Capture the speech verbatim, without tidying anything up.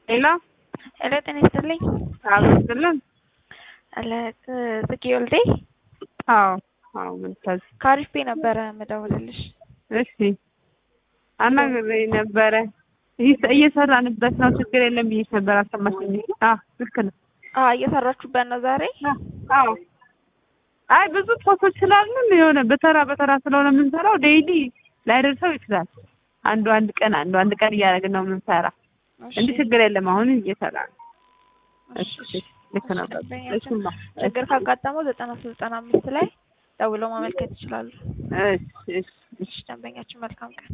ሄሎ ሄሎ ጤና ይስጥልኝ። አብዱልlah አለ ዝቂ ወልዴ። አዎ አዎ ምንታዝ ካሪፍ ነበረ መደወልልሽ። እሺ አናግሬ ነበረ እየሰራንበት ነው ችግር የለም ብዬሽ ነበር አልሰማሽኝም? አዎ ልክ ነው። አዎ እየሰራችሁበት ነው ዛሬ? አዎ አይ ብዙ ፎቶች ስላሉን የሆነ በተራ በተራ ስለሆነ የምንሰራው ዴይሊ ላይደርሰው ይችላል። አንዱ አንድ ቀን አንዱ አንድ ቀን እያደረግን ነው የምንሰራ እንዴ ችግር የለም አሁን እየሰራ ነው። እሺ ልክ ነው። እሺማ ችግር ካጋጠመው ዘጠና ሶስት ዘጠና አምስት ላይ ደውለው ማመልከት ይችላሉ። እሺ እሺ እሺ ደንበኛችን መልካም ቀን